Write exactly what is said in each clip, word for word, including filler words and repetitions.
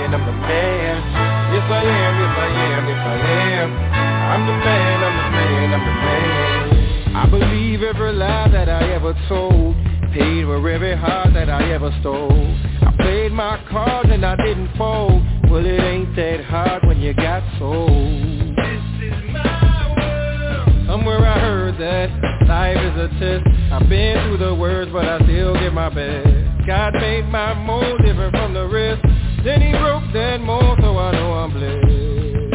man, I'm the man. Yes, I am, yes, I am, yes, I am. I'm the man, I'm the man, I'm the man. I believe every lie that I ever told. Paid for every heart that I ever stole. I played my cards and I didn't fold. Well, it ain't that hard when you got sold. This is my world. Somewhere I heard that life is a test. I've been through the worst, but I still give my best. God made my mold different from the rest. Then he broke that mold, so I know I'm blessed.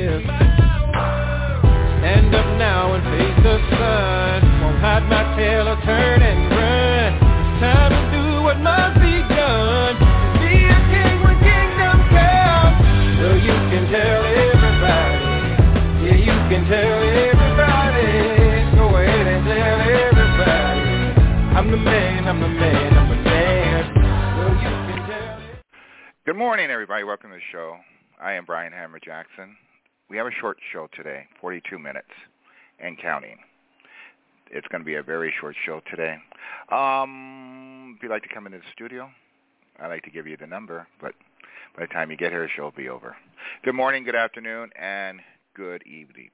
Stand up now and face the sun. Won't hide my tail or turn and run. It's time to do what must be done. Be a king when kingdom comes. So you can tell everybody. Yeah, you can tell everybody. Go ahead and tell everybody. I'm the man, I'm the man, I'm the man. So you can tell it. Good morning, everybody. Welcome to the show. I am Brian Hammer Jackson. We have a short show today, forty-two minutes and counting. It's going to be a very short show today. Um, if you'd like to come into the studio, I'd like to give you the number, but by the time you get here, the show will be over. Good morning, good afternoon, and good evening.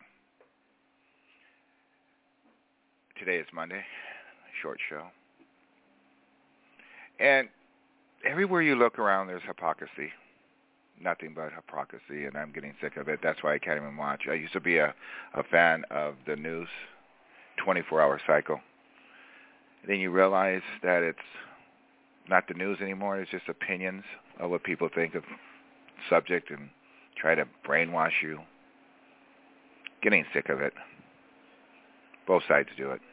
Today is Monday, short show. And everywhere you look around, there's hypocrisy. Nothing but hypocrisy, and I'm getting sick of it. That's why I can't even watch. I used to be a, a fan of the news, twenty-four hour cycle. And then you realize that it's not the news anymore. It's just opinions of what people think of subject and try to brainwash you. Getting sick of it. Both sides do it.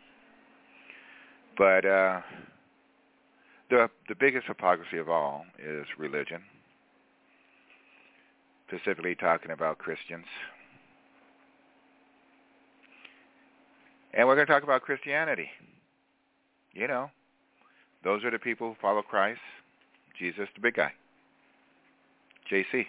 But uh, the the biggest hypocrisy of all is religion. Specifically talking about Christians. And we're going to talk about Christianity. You know, those are the people who follow Christ, Jesus, the big guy, J C.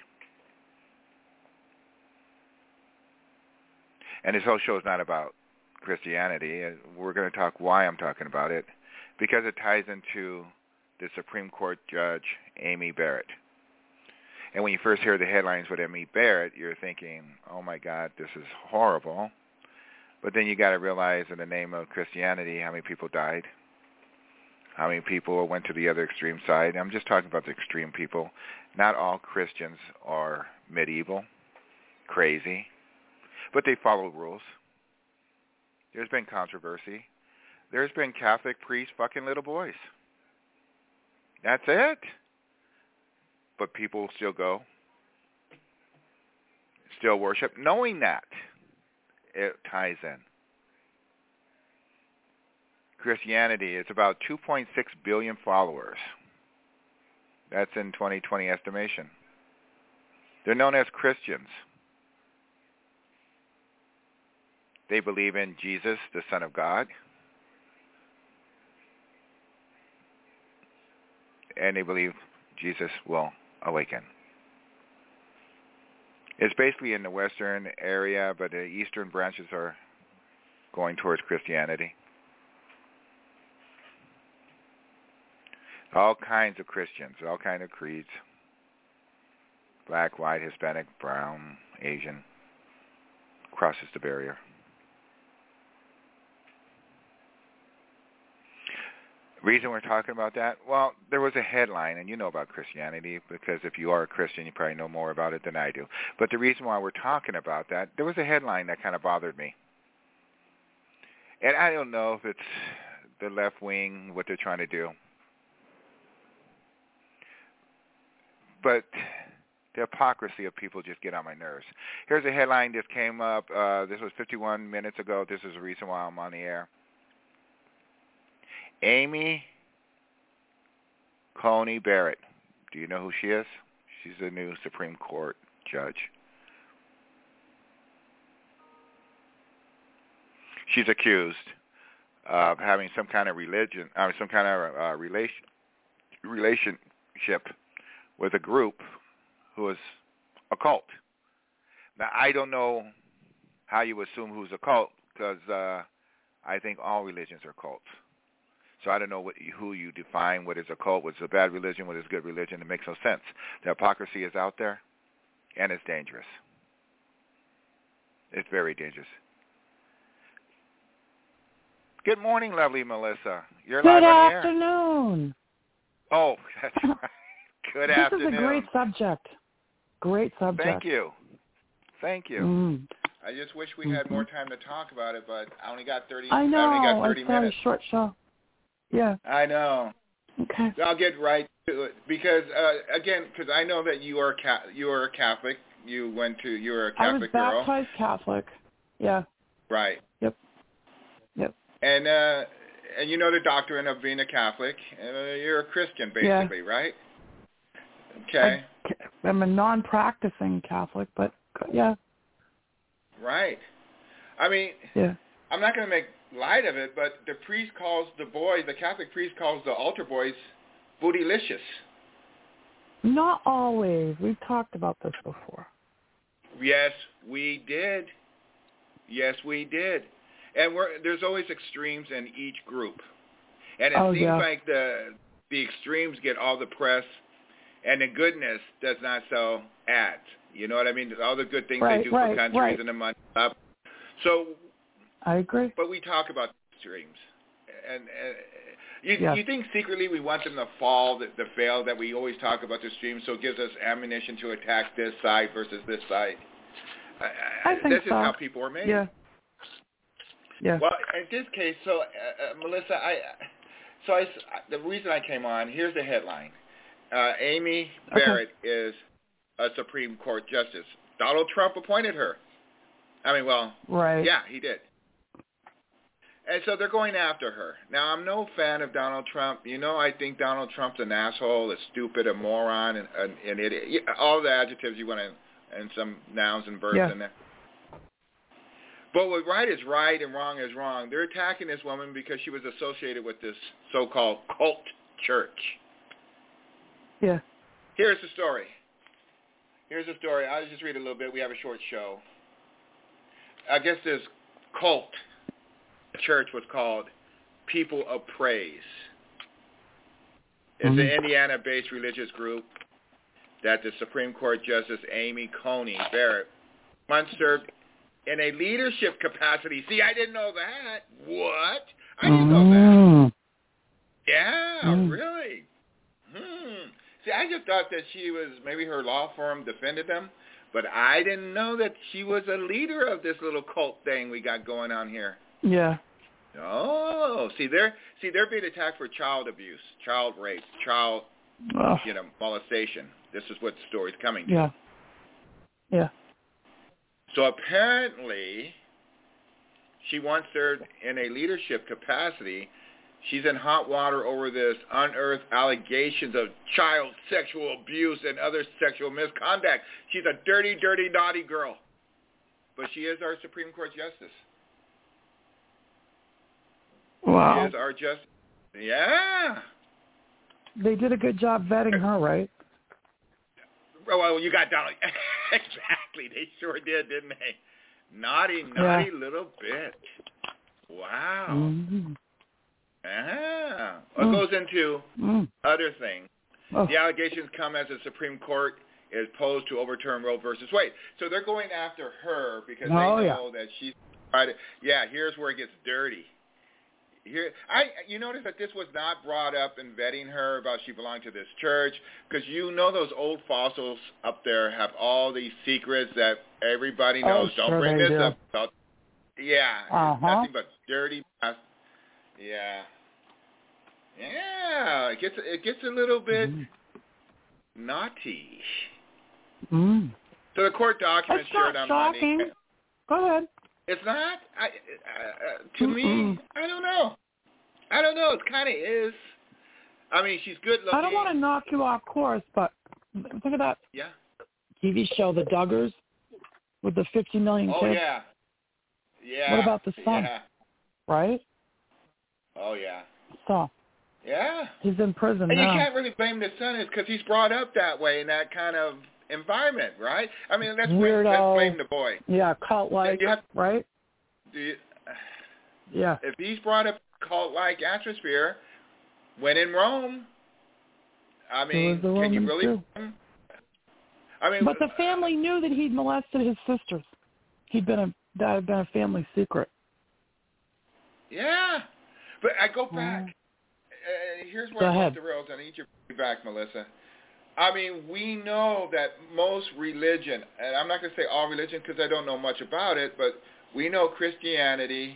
And this whole show is not about Christianity. We're going to talk why I'm talking about it, because it ties into the Supreme Court Judge Amy Barrett. And when you first hear the headlines with Amy Barrett, you're thinking, oh, my God, this is horrible. But then you got to realize in the name of Christianity how many people died, how many people went to the other extreme side. I'm just talking about the extreme people. Not all Christians are medieval, crazy, but they follow rules. There's been controversy. There's been Catholic priests fucking little boys. That's it. But people still go, still worship, knowing that it ties in. Christianity is about two point six billion followers. That's in twenty twenty estimation. They're known as Christians. They believe in Jesus, the Son of God. And they believe Jesus will awaken. It's basically in the western area, but the eastern branches are going towards Christianity. All kinds of Christians, all kinds of creeds. Black, white, Hispanic, brown, Asian. Crosses the barrier. Reason we're talking about that? Well, there was a headline, and you know about Christianity, because if you are a Christian, you probably know more about it than I do. But the reason why we're talking about that, there was a headline that kind of bothered me. And I don't know if it's the left wing, what they're trying to do. But the hypocrisy of people just get on my nerves. Here's a headline that came up. Uh, this was fifty-one minutes ago. This is the reason why I'm on the air. Amy Coney Barrett. Do you know who she is? She's the new Supreme Court judge. She's accused of having some kind of religion, uh, some kind of uh, relation, relationship with a group who is a cult. Now, I don't know how you assume who's a cult, because uh, I think all religions are cults. So I don't know what, who you define, what is a cult, what is a bad religion, what is good religion. It makes no sense. The hypocrisy is out there, and it's dangerous. It's very dangerous. Good morning, lovely Melissa. You're live on the air. Good afternoon. Oh, that's right. Good this afternoon. This is a great subject. Great subject. Thank you. Thank you. Mm. I just wish we had more time to talk about it, but I only got thirty. I know. I only got thirty I saw minutes. A short show. Yeah. I know. Okay. So I'll get right to it because uh, again, because I know that you are ca- you are a Catholic. You went to you were a Catholic girl. I was baptized girl. Catholic. Yeah. Right. Yep. Yep. And uh, and you know the doctrine of being a Catholic. Uh, you're a Christian, basically, yeah. right? Okay. I, I'm a non-practicing Catholic, but yeah. Right. I mean, yeah. I'm not going to make light of it, but the priest calls the boys, the Catholic priest calls the altar boys bootylicious. Not always. We've talked about this before. Yes, we did. Yes, we did. And we're, there's always extremes in each group. And it oh, seems yeah. like the the extremes get all the press, and the goodness does not sell ads. You know what I mean? All the good things right, they do right, for countries right. and the money up. So I agree. But we talk about extremes. And uh, you, yeah. you think secretly we want them to fall, to, to fail, that we always talk about the extremes, so it gives us ammunition to attack this side versus this side? I think this so. is how people are made. Yeah. Yeah. Well, in this case, so uh, uh, Melissa, I, so I, the reason I came on, here's the headline: uh, Amy Barrett okay. is a Supreme Court justice. Donald Trump appointed her. I mean, well, right. yeah, he did. And so they're going after her. Now, I'm no fan of Donald Trump. You know, I think Donald Trump's an asshole, a stupid, a moron, and an, an idiot. All the adjectives you want to, and some nouns and verbs yeah. in there. But what right is right and wrong is wrong. They're attacking this woman because she was associated with this so-called cult church. Yeah. Here's the story. Here's the story. I'll just read a little bit. We have a short show. I guess this cult church was called People of Praise. It's mm-hmm. an Indiana-based religious group that the Supreme Court Justice Amy Coney Barrett once served in a leadership capacity. See, I didn't know that. What? I didn't know that. Yeah, mm. really? Hmm. See, I just thought that she was, maybe her law firm defended them, but I didn't know that she was a leader of this little cult thing we got going on here. Yeah. Oh, see, they're see they're being attacked for child abuse, child rape, child, oh. you know, molestation. This is what the story's coming to. Yeah. Yeah. So apparently, she once served in a leadership capacity. She's in hot water over this unearthed allegations of child sexual abuse and other sexual misconduct. She's a dirty, dirty, naughty girl. But she is our Supreme Court justice. Wow. She is our justice. Yeah. They did a good job vetting her, right? Well, you got Donald. Exactly. They sure did, didn't they? Naughty, naughty yeah. little bitch. Wow. Mm-hmm. Ah. Well, mm. it goes into mm. other things. Oh. The allegations come as the Supreme Court is posed to overturn Roe versus Wade. So they're going after her because they oh, know yeah. that she's tried to, yeah, here's where it gets dirty. Here, I you notice that this was not brought up in vetting her about she belonged to this church, because you know those old fossils up there have all these secrets that everybody knows. Oh, Don't sure bring they this do. up. About, yeah, uh-huh. it's nothing but dirty. Yeah, yeah. It gets it gets a little bit mm. naughty. Mm. So the court documents That's shared not on shocking. Monday. Go ahead. It's not. I, uh, to Mm-mm. me, I don't know. I don't know. It kind of is. I mean, she's good looking. I don't want to knock you off course, but think of that yeah. T V show, The Duggars, with the fifty million oh, kids. Oh, yeah. Yeah. What about the son? Yeah. Right? Oh, yeah. So. Yeah. He's in prison and now. You can't really blame the son because he's brought up that way in that kind of environment, right? I mean, let's, blame, let's blame the boy. Yeah, cult-like, have, right? Do you, yeah. If he's brought up cult-like atmosphere, when in Rome. I mean, can you really? Too. I mean, but the family knew that he'd molested his sisters. He'd been a that had been a family secret. Yeah, but I go back. Uh, here's where go I go off the rails. I need you to be back, Melissa. I mean, we know that most religion, and I'm not going to say all religion because I don't know much about it, but we know Christianity,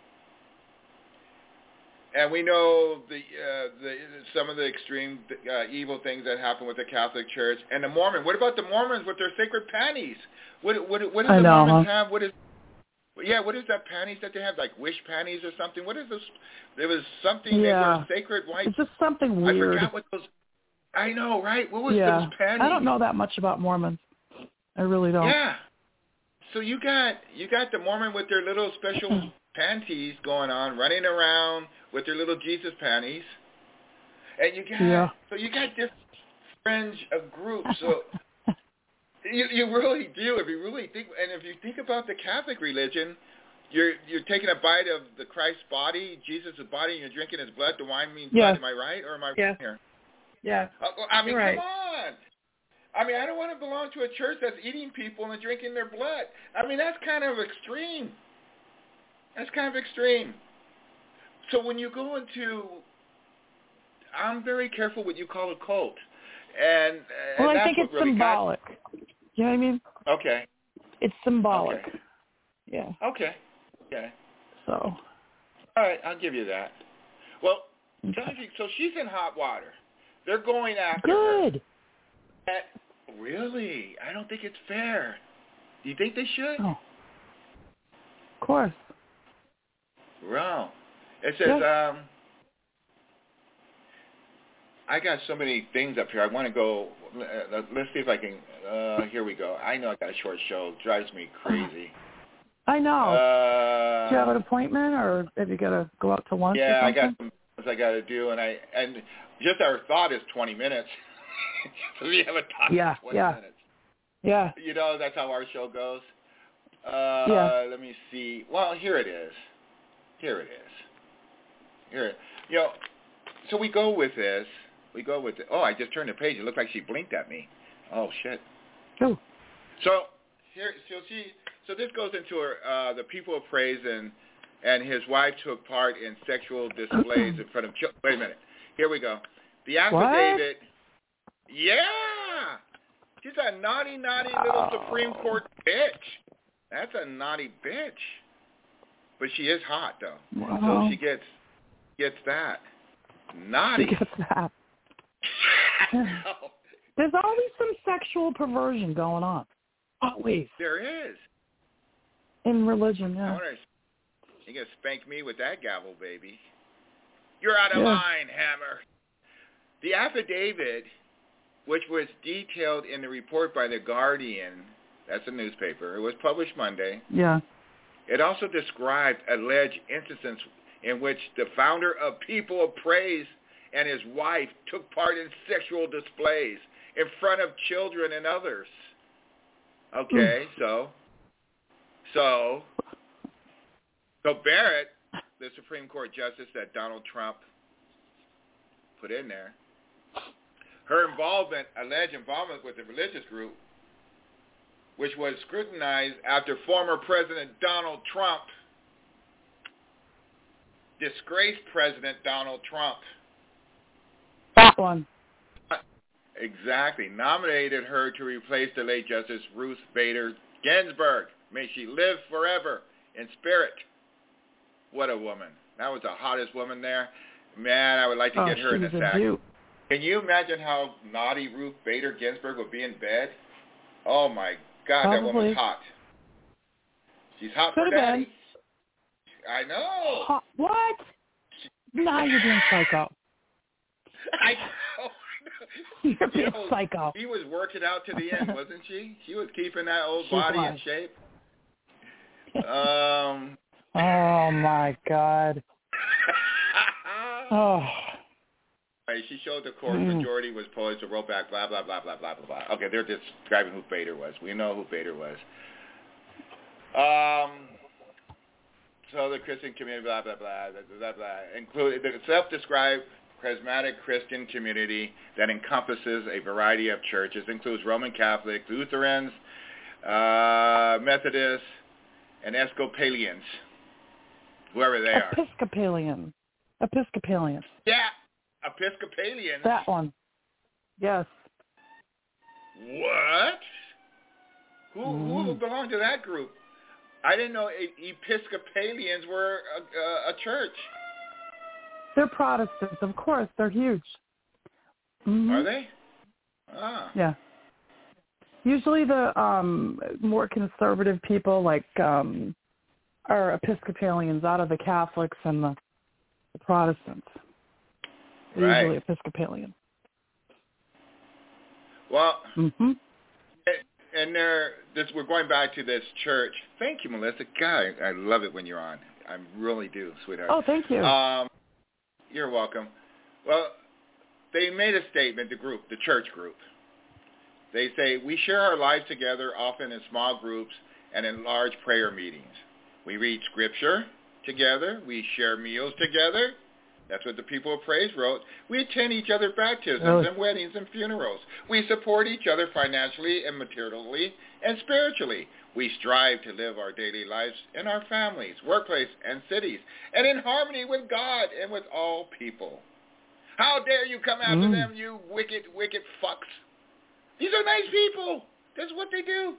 and we know the uh, the some of the extreme uh, evil things that happen with the Catholic Church and the Mormon. What about the Mormons with their sacred panties? What what what do the know, Mormons huh? have? What is yeah? What is that panties that they have? Like wish panties or something? What is this? There was something. Yeah. They were sacred white. It's just something weird. I forgot what those. I know, right? What was yeah. those panties? I don't know that much about Mormons. I really don't. Yeah. So you got you got the Mormon with their little special panties going on, running around with their little Jesus panties, and you got yeah. so you got this fringe of groups. So you you really do if you really think, and if you think about the Catholic religion, you're you're taking a bite of the Christ's body, Jesus' body, and you're drinking his blood. The wine means yeah. blood. Am I right, or am I yeah. wrong here? Yeah. Uh, I mean, You're right. come on. I mean, I don't want to belong to a church that's eating people and drinking their blood. I mean, that's kind of extreme. That's kind of extreme. So when you go into, I'm very careful what you call a cult. And, and well, I that's think what it's really symbolic. Got... You know what I mean? Okay. It's symbolic. Okay. Yeah. Okay. Okay. So. All right, I'll give you that. Well, okay. so she's in hot water. They're going after Good. her. Uh, really? I don't think it's fair. Do you think they should? Oh. Of course. Wrong. It says, yeah. um, I got so many things up here. I want to go, uh, let's see if I can, uh, here we go. I know I got a short show. It drives me crazy. I know. Uh, Do you have an appointment, or have you got to go out to lunch yeah, or I got something? some things I got to do, and I and just our thought is twenty minutes. So we haven't talked yeah, for twenty yeah. minutes. Yeah. You know, that's how our show goes. Uh, yeah. Let me see. Well, here it is. Here it is. Here, you know, so we go with this. We go with it. Oh, I just turned the page. It looked like she blinked at me. Oh, shit. Oh. So here, so she, so this goes into her, uh, the people of praise, and and his wife took part in sexual displays in front of children. Wait a minute. Here we go. The affidavit. What? Yeah. She's a naughty, naughty little oh. Supreme Court bitch. That's a naughty bitch. But she is hot, though. Wow. So she gets gets that. Naughty. She gets that. There's always some sexual perversion going on. Always. There is. In religion, yeah. I wonder, you going to spank me with that gavel, baby. You're out of yeah. line, Hammer. The affidavit, which was detailed in the report by The Guardian, that's a newspaper, it was published Monday. Yeah. It also described alleged instances in which the founder of People of Praise and his wife took part in sexual displays in front of children and others. Okay, so, so, so Barrett, the Supreme Court justice that Donald Trump put in there, her involvement, alleged involvement with the religious group, which was scrutinized after former President Donald Trump, disgraced President Donald Trump, that one. Exactly. Nominated her to replace the late Justice Ruth Bader Ginsburg. May she live forever in spirit. What a woman. That was the hottest woman there. Man, I would like to oh, get her in a sack. Beaut. Can you imagine how naughty Ruth Bader Ginsburg would be in bed? Oh, my God, Probably. that woman's hot. She's hot Could for have daddy. been. I know. Hot. What? Now you're being psycho. I know. You're being You know, psycho. She was working out to the end, wasn't she? She was keeping that old She body was. in shape. Um. Oh my God. Oh. Right, she showed the court Mm. majority was poised to roll back. Blah blah blah blah blah blah blah. Okay, they're describing who Bader was. We know who Bader was. Um. So the Christian community, blah blah blah blah blah blah, included the self-described charismatic Christian community that encompasses a variety of churches, includes Roman Catholic, Lutherans, uh, Methodists, and Episcopalians, whoever they are. Episcopalian. Episcopalian. Yeah, Episcopalians. That one. Yes. What? Who Mm. who belonged to that group? I didn't know Episcopalians were a, a, a church. They're Protestants, of course. They're huge. Mm-hmm. Are they? Ah. Yeah. Usually the um, more conservative people like um, are Episcopalians out of the Catholics and the, the Protestants. They're Right. usually Episcopalian. Well, mm-hmm. and there, this, we're going back to this church. Thank you, Melissa. God, I love it when you're on. I really do, sweetheart. Oh, thank you. Um, you're welcome. Well, they made a statement, the group, the church group. They say, we share our lives together, often in small groups and in large prayer meetings. We read scripture together. We share meals together. That's what the People of Praise wrote. We attend each other's baptisms Really? and weddings and funerals. We support each other financially and materially and spiritually. We strive to live our daily lives in our families, workplace, and cities, and in harmony with God and with all people. How dare you come after Mm. them, you wicked, wicked fucks. These are nice people. That's what they do.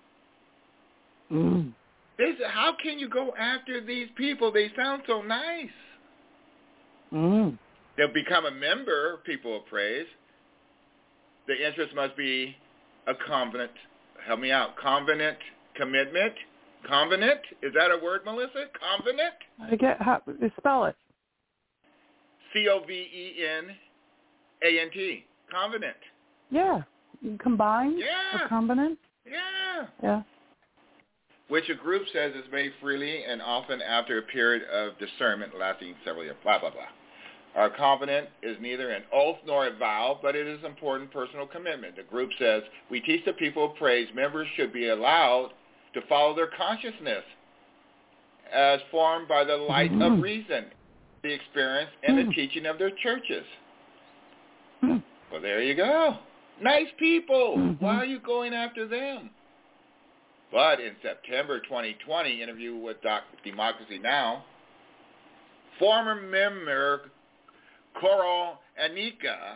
Mm. They say, how can you go after these people? They sound so nice. Mm. They'll become a member, People of Praise. The interest must be a covenant. Help me out. Covenant, commitment, covenant. Is that a word, Melissa? Covenant? I get how spell it. C O V E N A N T. Covenant. Yeah. Combined? Yeah. A covenant? Yeah. Yeah. Which a group says is made freely and often after a period of discernment lasting several years. Blah, blah, blah. Our covenant is neither an oath nor a vow, but it is important personal commitment. The group says, we teach the People of Praise members should be allowed to follow their consciousness as formed by the light mm-hmm. of reason, the experience, and mm. the teaching of their churches. Mm. Well, there you go. Nice people. Mm-hmm. Why are you going after them? But in September twenty twenty, interview with Doc Democracy Now!, former member Coral Anika,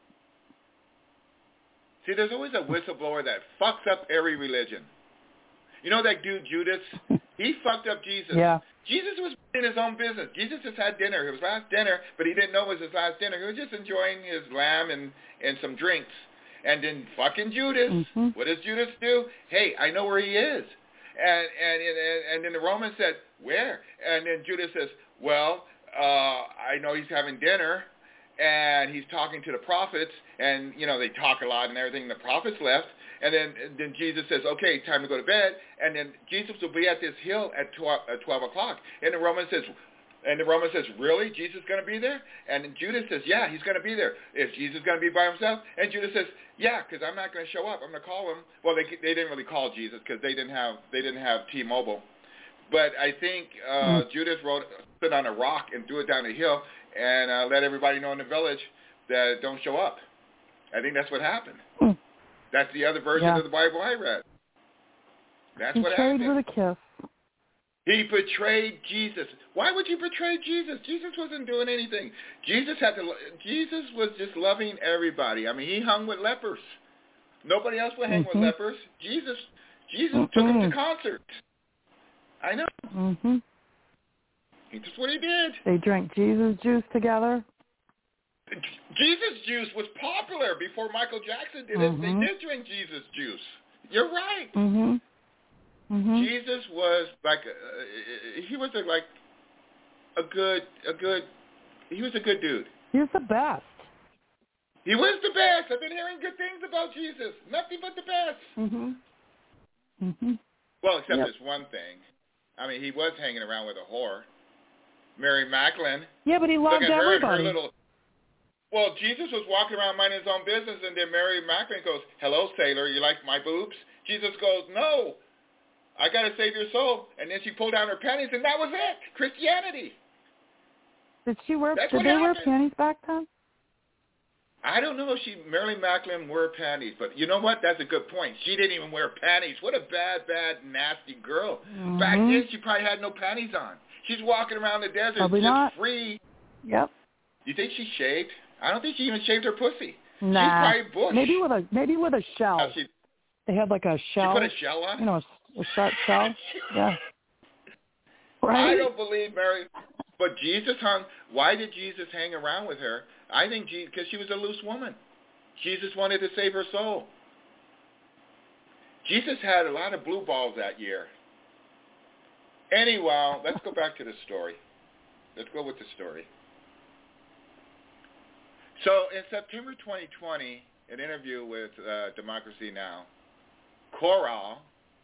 see, there's always a whistleblower that fucks up every religion. You know that dude Judas? He fucked up Jesus. Yeah. Jesus was in his own business. Jesus just had dinner. It was last dinner, but he didn't know it was his last dinner. He was just enjoying his lamb and, and some drinks. And then fucking Judas, mm-hmm. what does Judas do? Hey, I know where he is. And and and, and then the Roman said, where? And then Judas says, well, uh, I know he's having dinner, and he's talking to the prophets, and, you know, they talk a lot and everything. The prophets left. And then and then Jesus says, okay, time to go to bed. And then Jesus will be at this hill at twelve, at twelve o'clock. And the Roman says, and the Roman says, really? Jesus going to be there? And Judas says, yeah, he's going to be there. Is Jesus going to be by himself? And Judas says, yeah, because I'm not going to show up. I'm going to call him. Well, they they didn't really call Jesus because they didn't have they didn't have T-Mobile. But I think uh, mm. Judas wrote stood on a rock and threw it down the hill and uh, let everybody know in the village that don't show up. I think that's what happened. Mm. That's the other version yeah. of the Bible I read. That's he what happened. Betrayed with a kiss. He betrayed Jesus. Why would you betray Jesus? Jesus wasn't doing anything. Jesus had to. Jesus was just loving everybody. I mean, he hung with lepers. Nobody else would hang mm-hmm. with lepers. Jesus, Jesus mm-hmm. took them to concerts. I know. Mm-hmm. That's what he did. They drank Jesus juice together. Jesus juice was popular before Michael Jackson did mm-hmm. it. They did drink Jesus juice. You're right. Mm-hmm. Mm-hmm. Jesus was like a, he was a, like a good a good he was a good dude. He was the best. He was the best. I've been hearing good things about Jesus. Nothing but the best. Mhm. Mhm. Well, except yep. this one thing. I mean, he was hanging around with a whore, Mary Macklin. Yeah, but he loved Look at everybody. Her, her little, well, Jesus was walking around minding his own business, and then Mary Macklin goes, "Hello, sailor. You like my boobs?" Jesus goes, "No. I got to save your soul." And then she pulled down her panties, and that was it. Christianity. Did she wear? That's did what they happened. wear panties back then? I don't know if she, Marilyn Macklin wore panties, but you know what? That's a good point. She didn't even wear panties. What a bad, bad, nasty girl. Mm-hmm. Back then, she probably had no panties on. She's walking around the desert Probably just not. free. Yep. You think she shaved? I don't think she even shaved her pussy. Nah. She's probably bush. Maybe with a maybe with a shell. Now she, they had like a shell. She put a shell on? You know, a, a shut shell. Yeah. Right? I don't believe Mary. But Jesus hung. Why did Jesus hang around with her? I think because she was a loose woman. Jesus wanted to save her soul. Jesus had a lot of blue balls that year. Anyway, let's go back to the story. Let's go with the story. So in September twenty twenty, an interview with uh, Democracy Now!, Coral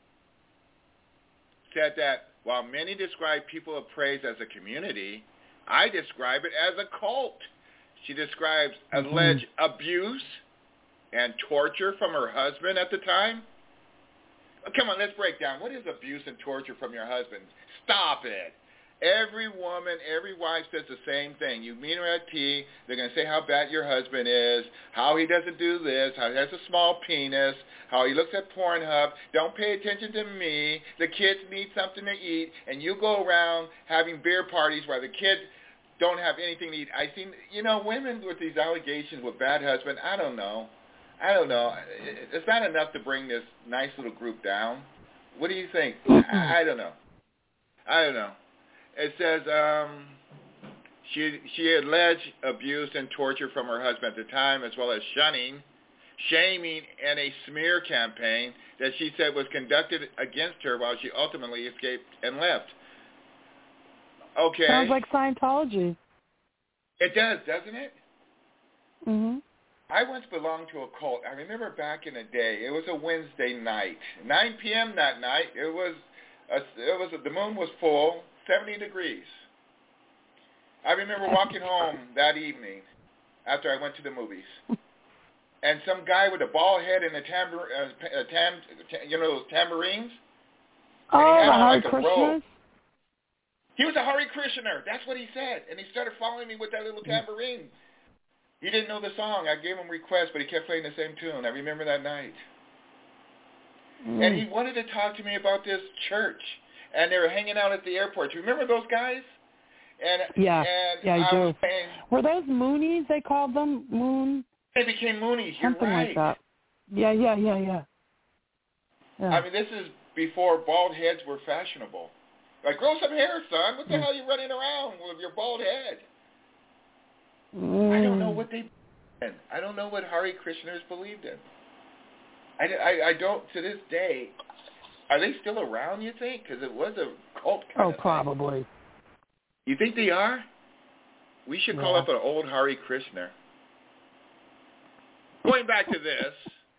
said that while many describe People of Praise as a community, I describe it as a cult. She describes mm-hmm. alleged abuse and torture from her husband at the time. Oh, come on, let's break down. What is abuse and torture from your husband? Stop it. Every woman, every wife says the same thing. You meet her at tea, they're going to say how bad your husband is, how he doesn't do this, how he has a small penis, how he looks at Pornhub, don't pay attention to me, the kids need something to eat, and you go around having beer parties where the kids don't have anything to eat. I seen, you know, women with these allegations with bad husband, I don't know. I don't know. It's not enough to bring this nice little group down. What do you think? I, I don't know. I don't know. It says um, she she alleged abuse and torture from her husband at the time, as well as shunning, shaming, and a smear campaign that she said was conducted against her while she ultimately escaped and left. Okay. Sounds like Scientology. It does, doesn't it? Mhm. I once belonged to a cult. I remember back in the day. It was a Wednesday night, nine p.m. that night. It was a, it was a, the moon was full. seventy degrees. I remember walking home that evening after I went to the movies, and some guy with a bald head and a tambor, uh, a tam, you know, those tambourines. Oh, and he had the on Hare like a robe. Krishnas? He was a Hare Krishner. That's what he said, and he started following me with that little tambourine. He didn't know the song. I gave him requests, but he kept playing the same tune. I remember that night. Mm. And he wanted to talk to me about this church. And they were hanging out at the airport. Do you remember those guys? And yeah, and yeah, I, I do. Was saying, were those Moonies? They called them Moon. They became Moonies. You're Something right. like that. Yeah, yeah, yeah, yeah, yeah. I mean, this is before bald heads were fashionable. Like, grow some hair, son. What the mm. hell are you running around with your bald head? Mm. I don't know what they. I don't know what Hare Krishners believed in. I, I, I don't to this day. Are they still around, you think? Because it was a cult kind Oh, of probably. thing. You think they are? We should call yeah. up an old Hare Krishner. Going back to this,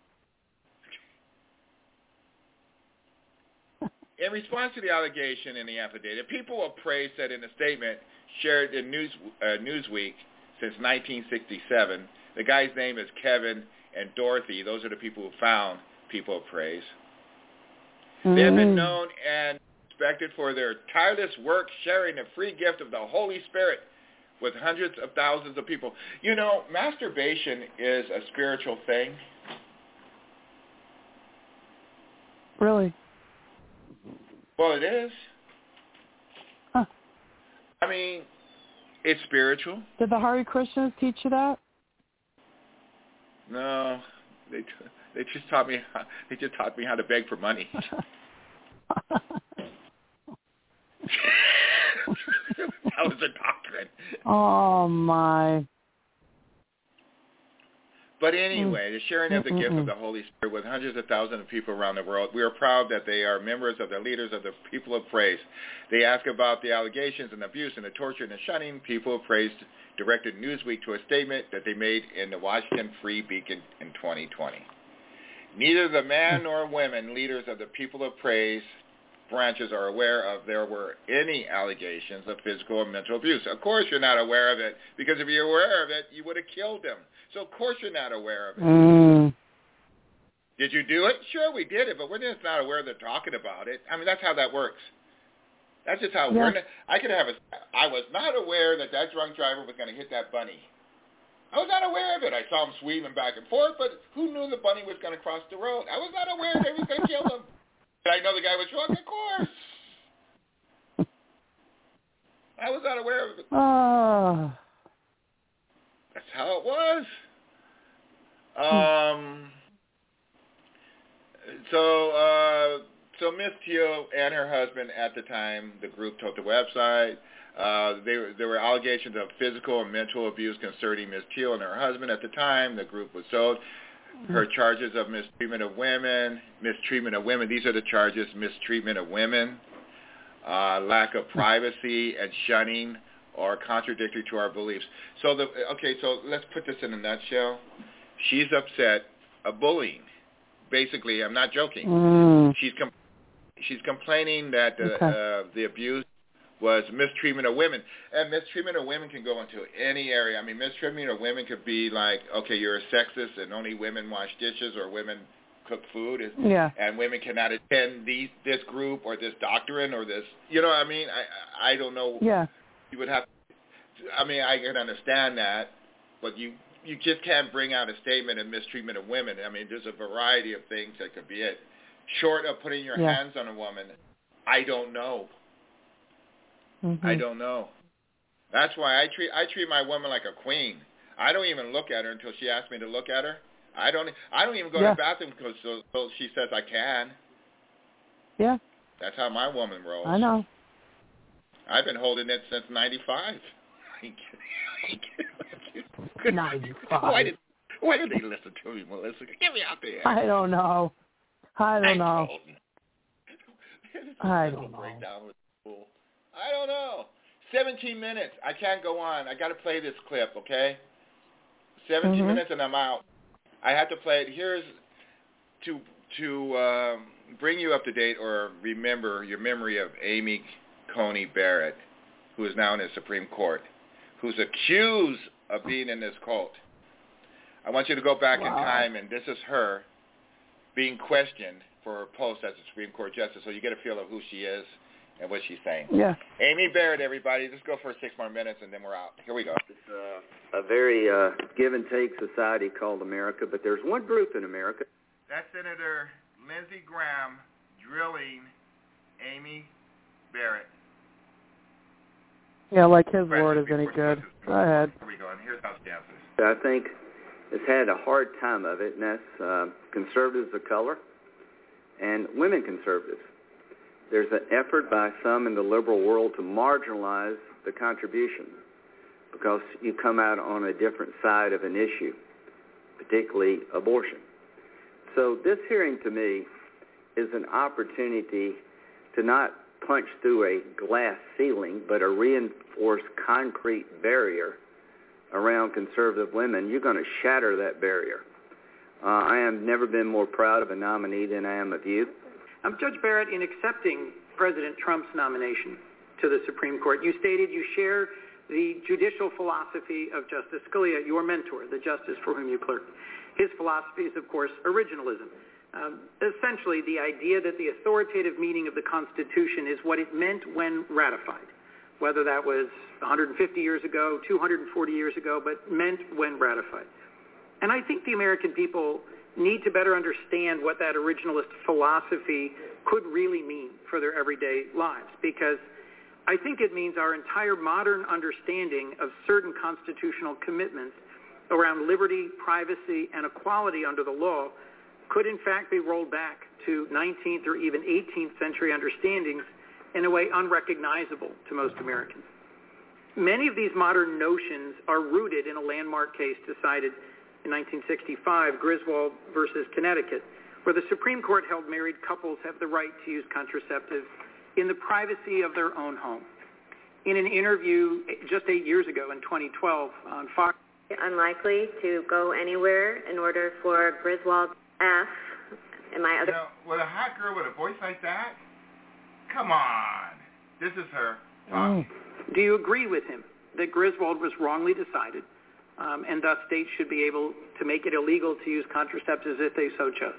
in response to the allegation in the affidavit, People of Praise said in a statement shared in News, uh, Newsweek since nineteen sixty-seven, the guy's name is Kevin and Dorothy. Those are the people who found People of Praise. They have been known and respected for their tireless work sharing the free gift of the Holy Spirit with hundreds of thousands of people. You know, masturbation is a spiritual thing. Really? Well, it is. Huh. I mean, it's spiritual. Did the Hare Krishnas teach you that? No, they t- they just taught me how, they just taught me how to beg for money. That was a doctrine. Oh my! But anyway, the sharing of the Mm-mm-mm. gift of the Holy Spirit with hundreds of thousands of people around the world, we are proud that they are members of the leaders of the People of Praise. They ask about the allegations and abuse and the torture and the shunning. People of Praise directed Newsweek to a statement that they made in the Washington Free Beacon in twenty twenty. Neither the man nor women leaders of the People of Praise branches are aware of there were any allegations of physical and mental abuse. Of course you're not aware of it, because if you're aware of it, you would have killed him. So of course you're not aware of it. Mm. Did you do it? Sure, we did it, but we're just not aware they're talking about it. I mean, that's how that works. That's just how yeah. we're not, I could have a, I was not aware that that drunk driver was going to hit that bunny. I was not aware of it. I saw him sweeping back and forth, but who knew the bunny was going to cross the road? I was not aware they was going to kill him. Did I know the guy was drunk? Of course. I was not aware of it. Oh. That's how it was. Um. So, uh, so Miss Teal and her husband at the time, the group told the website, uh, they were, there were allegations of physical and mental abuse concerning Miss Teal and her husband at the time. The group was sold. Her charges of mistreatment of women, mistreatment of women, these are the charges, mistreatment of women, uh, lack of privacy and shunning are contradictory to our beliefs. So, the okay, so let's put this in a nutshell. She's upset of bullying. Basically, I'm not joking. Mm. She's com- she's complaining that the, okay. uh, the abuse was mistreatment of women. And mistreatment of women can go into any area. I mean, mistreatment of women could be like, okay, you're a sexist and only women wash dishes or women cook food, and, yeah. and women cannot attend these, this group or this doctrine or this, you know what I mean? I I don't know. Yeah. You would have, I mean, I can understand that, but you you just can't bring out a statement of mistreatment of women. I mean, there's a variety of things that could be it. Short of putting your yeah. hands on a woman, I don't know. Mm-hmm. I don't know. That's why I treat I treat my woman like a queen. I don't even look at her until she asks me to look at her. I don't I don't even go yeah. to the bathroom because so, so she says I can. Yeah. That's how my woman rolls. I know. I've been holding it since ninety-five. ninety-five. Why did Why did they listen to me, Melissa? Get me out there. I don't know. I don't know. I don't know. I don't know. Seventeen minutes. I can't go on. I got to play this clip, okay? Seventeen mm-hmm. minutes and I'm out. I have to play it. Here's to to um, bring you up to date or remember your memory of Amy Coney Barrett, who is now in the Supreme Court, who's accused of being in this cult. I want you to go back wow. in time, and this is her being questioned for her post as a Supreme Court justice, so you get a feel of who she is and what she's saying. Yeah. Amy Barrett, everybody. Let's go for six more minutes, and then we're out. Here we go. It's uh, a very uh, give-and-take society called America, but there's one group in America. That's Senator Lindsey Graham drilling Amy Barrett. Yeah, like his word is any good. Go ahead. Here we go, and here's how she answers. I think has had a hard time of it, and that's uh, conservatives of color and women conservatives. There's an effort by some in the liberal world to marginalize the contribution because you come out on a different side of an issue, particularly abortion. So this hearing to me is an opportunity to not punch through a glass ceiling, but a reinforced concrete barrier around conservative women. You're going to shatter that barrier. Uh, I have never been more proud of a nominee than I am of you. Um, Judge Barrett, in accepting President Trump's nomination to the Supreme Court, you stated you share the judicial philosophy of Justice Scalia, your mentor, the justice for whom you clerked. His philosophy is, of course, originalism. Um, essentially, the idea that the authoritative meaning of the Constitution is what it meant when ratified, whether that was one hundred fifty years ago, two hundred forty years ago, but meant when ratified. And I think the American people need to better understand what that originalist philosophy could really mean for their everyday lives, because I think it means our entire modern understanding of certain constitutional commitments around liberty, privacy, and equality under the law could in fact be rolled back to nineteenth or even eighteenth century understandings in a way unrecognizable to most Americans. Many of these modern notions are rooted in a landmark case decided in nineteen sixty-five, Griswold versus Connecticut, where the Supreme Court held married couples have the right to use contraceptives in the privacy of their own home. In an interview just eight years ago in twenty twelve on Fox, unlikely to go anywhere in order for Griswold F. and my other... You know, with a hot girl with a voice like that? Come on. This is her. Mm. Do you agree with him that Griswold was wrongly decided, um, and thus states should be able to make it illegal to use contraceptives if they so chose?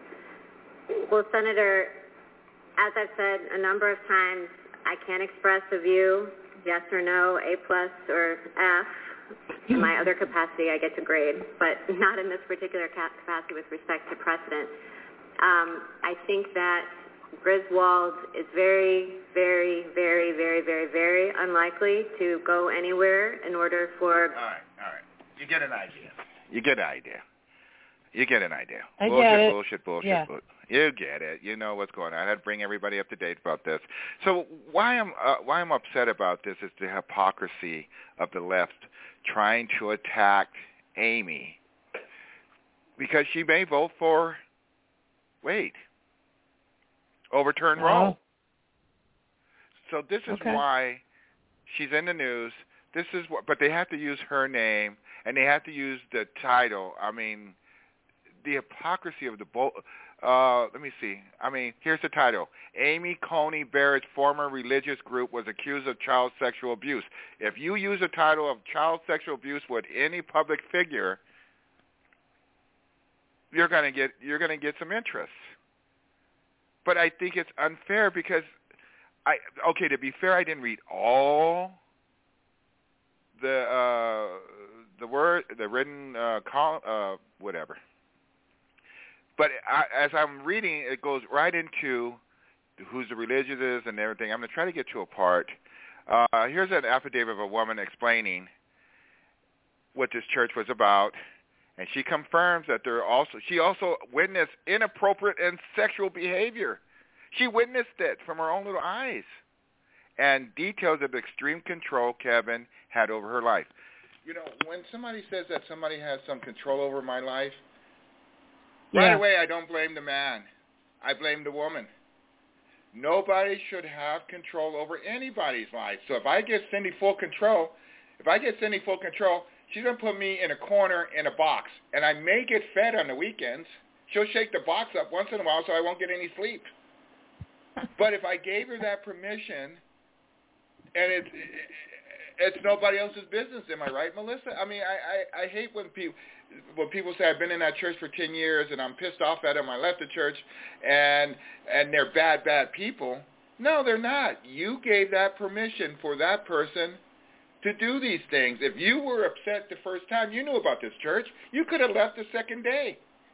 Well, Senator, as I've said a number of times, I can't express a view, yes or no, A plus or F. in my other capacity, I get to grade, but not in this particular capacity with respect to precedent. Um, I think that Griswold is very, very, very, very, very, very unlikely to go anywhere in order for... All right, all right. You get an idea. You get an idea. You get an idea. I bullshit, get it. bullshit, bullshit, yeah. bullshit. You get it. You know what's going on. I had to bring everybody up to date about this. So why I'm uh, why I'm upset about this is the hypocrisy of the left trying to attack Amy because she may vote for Wade, overturn Oh. Roe. So this is Okay. why she's in the news. This is what, but they have to use her name and they have to use the title. I mean, the hypocrisy of the bo- uh let me see. I mean, here's the title. Amy Coney Barrett's former religious group was accused of child sexual abuse. If you use a title of child sexual abuse with any public figure, you're going to get you're going to get some interest. But I think it's unfair because I okay, to be fair, I didn't read all the uh the word the written uh col- uh whatever. But I, as I'm reading, it goes right into who's the religious is and everything. I'm going to try to get to a part. Uh, here's an affidavit of a woman explaining what this church was about, and she confirms that there also she also witnessed inappropriate and sexual behavior. She witnessed it from her own little eyes, and details of extreme control Kevin had over her life. You know, when somebody says that somebody has some control over my life, Yeah. right away, I don't blame the man. I blame the woman. Nobody should have control over anybody's life. So if I give Cindy full control, if I get Cindy full control, she's going to put me in a corner in a box. And I may get fed on the weekends. She'll shake the box up once in a while so I won't get any sleep. But if I gave her that permission, and it's, it's nobody else's business, am I right, Melissa? I mean, I, I, I hate when people... When people say I've been in that church for ten years and I'm pissed off at them, I left the church, and and they're bad, bad people. No, they're not. You gave that permission for that person to do these things. If you were upset the first time, you knew about this church. You could have left the second day.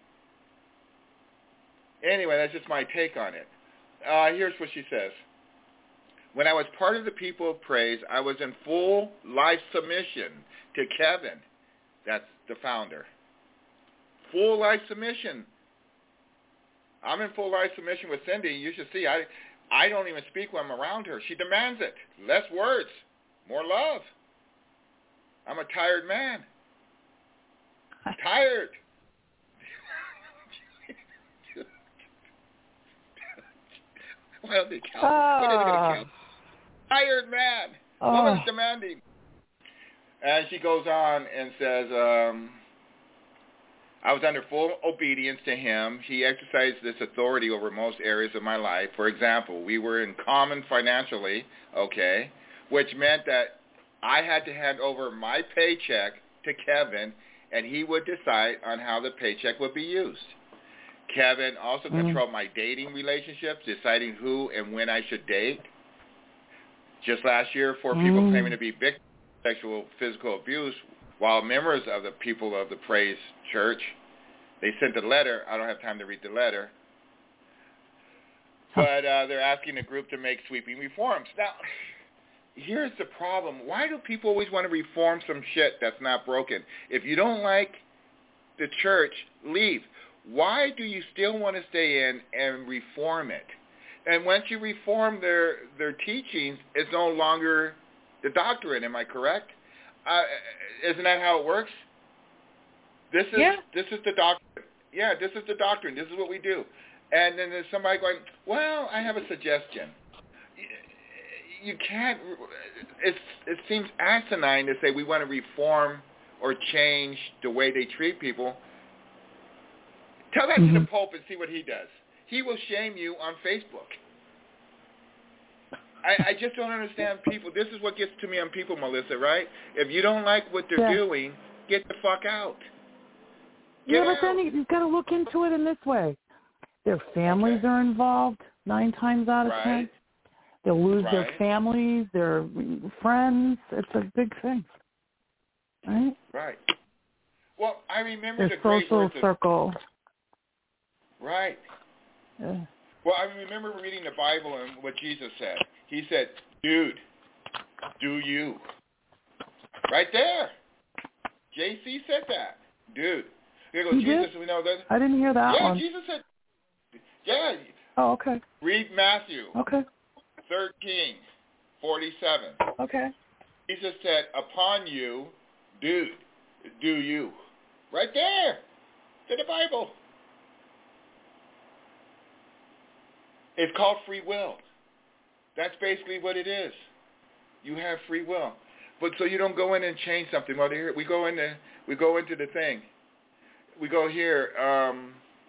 Anyway, that's just my take on it. Uh, here's what she says. When I was part of the people of praise, I was in full life submission to Kevin. That's the founder. Full life submission. I'm in full life submission with Cindy. You should see, I I don't even speak when I'm around her. She demands it. Less words, more love. I'm a tired man. Tired. Why don't they count? Oh. What are they going to count? Tired man. Oh. Woman's demanding. And she goes on and says, um, I was under full obedience to him. He exercised this authority over most areas of my life. For example, we were in common financially, okay, which meant that I had to hand over my paycheck to Kevin, and he would decide on how the paycheck would be used. Kevin also mm-hmm. controlled my dating relationships, deciding who and when I should date. Just last year, four mm-hmm. people claiming to be victims sexual, physical abuse, while members of the people of the Praise Church, they sent a letter. I don't have time to read the letter. But uh, they're asking the group to make sweeping reforms. Now, here's the problem. Why do people always want to reform some shit that's not broken? If you don't like the church, leave. Why do you still want to stay in and reform it? And once you reform their, their teachings, it's no longer the doctrine, am I correct? Uh, isn't that how it works? This is yeah. this is the doctrine. Yeah, this is the doctrine. This is what we do. And then there's somebody going, well, I have a suggestion. You can't, it's, it seems asinine to say we want to reform or change the way they treat people. Tell that mm-hmm. to the Pope and see what he does. He will shame you on Facebook. I, I just don't understand people. This is what gets to me on people, Melissa, right? If you don't like what they're yeah. doing, get the fuck out. Get yeah, but out. then you've got to look into it in this way. Their families okay. are involved nine times out of right. ten. They'll lose right. their families, their friends. It's a big thing. Right? Right. Well, I remember The the great social words of, circle. right. Yeah. Well, I remember reading the Bible and what Jesus said. He said, dude, do you. Right there. J C said that. Dude. He goes, He Jesus, did? we know that. I didn't hear that yeah, one. Jesus said, yeah. Oh, okay. Read Matthew Okay. thirteen forty-seven. Okay. Jesus said, upon you, dude, do you. Right there. In the Bible. It's called free will. That's basically what it is. You have free will. But so you don't go in and change something. Well, here we go into we go into the thing. We go here. Um,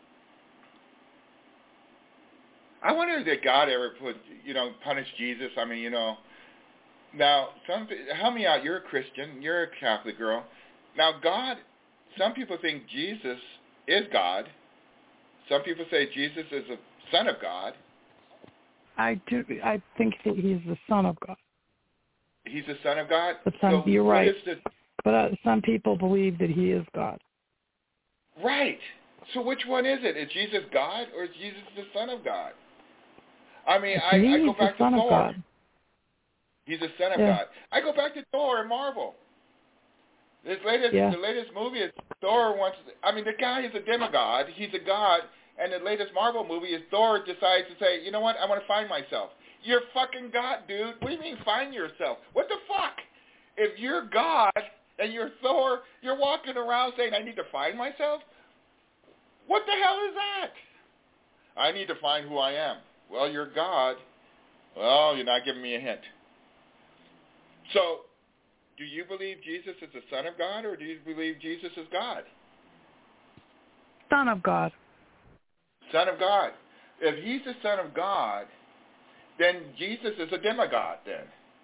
I wonder if God ever put, you know, punish Jesus. I mean, you know. Now, some help me out. You're a Christian. You're a Catholic girl. Now, God. Some people think Jesus is God. Some people say Jesus is a son of God. I do. I think that he's the Son of God. He's the Son of God? But some, so you're right. The, but uh, some people believe that he is God. Right. So which one is it? Is Jesus God or is Jesus the Son of God? I mean, I, I go back to Son Thor. Of God. He's the Son of yeah. God. I go back to Thor and Marvel. This latest, yeah. the latest movie is Thor wants. I mean, the guy is a demigod. He's a god. And the latest Marvel movie is Thor decides to say, you know what? I want to find myself. You're fucking God, dude. What do you mean find yourself? What the fuck? If you're God and you're Thor, you're walking around saying, I need to find myself? What the hell is that? I need to find who I am. Well, you're God. Well, you're not giving me a hint. So, do you believe Jesus is the Son of God or do you believe Jesus is God? Son of God. Son of God. If he's the Son of God, then Jesus is a demigod then.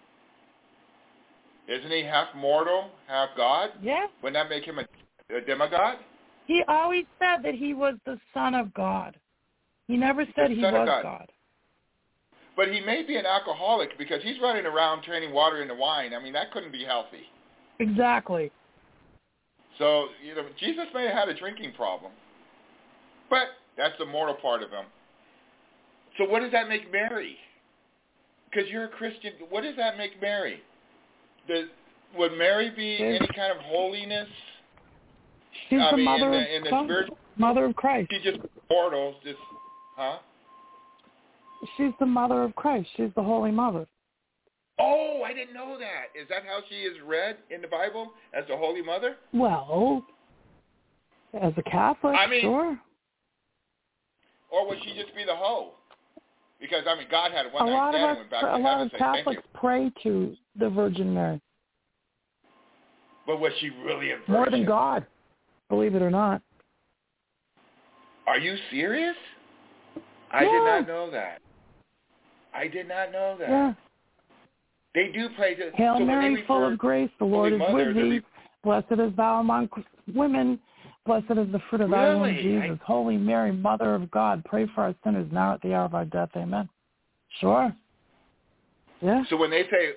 Isn't he half mortal, half God? Yeah. Wouldn't that make him a, a demigod? He always said that he was the Son of God. He never said he was God. God. But he may be an alcoholic because he's running around turning water into wine. I mean, that couldn't be healthy. Exactly. So, you know, Jesus may have had a drinking problem. But that's the mortal part of him. So what does that make Mary? Because you're a Christian. What does that make Mary? Does, would Mary be She's, any kind of holiness? She's I the mean, mother, in of, the, in the Christ, spiritual, mother of Christ. She's just mortal. Just, huh? She's the mother of Christ. She's the Holy Mother. Oh, I didn't know that. Is that how she is read in the Bible, as the Holy Mother? Well, as a Catholic, I mean, sure. Or would she just be the hoe? Because, I mean, God had a A one-night lot stand of and us, went back a to lot heaven of and said, thank you. Catholics pray to the Virgin Mary. But was she really a virgin? More than God, believe it or not. Are you serious? I yeah. did not know that. I did not know that. Yeah. They do pray to... Hail so Mary, full of grace, the Lord is Mother, with thee. Re- Blessed is thou among women. Blessed is the fruit of thy really? womb, Jesus. I... Holy Mary, Mother of God, pray for our sinners now at the hour of our death. Amen. Sure. Yeah. So when they say,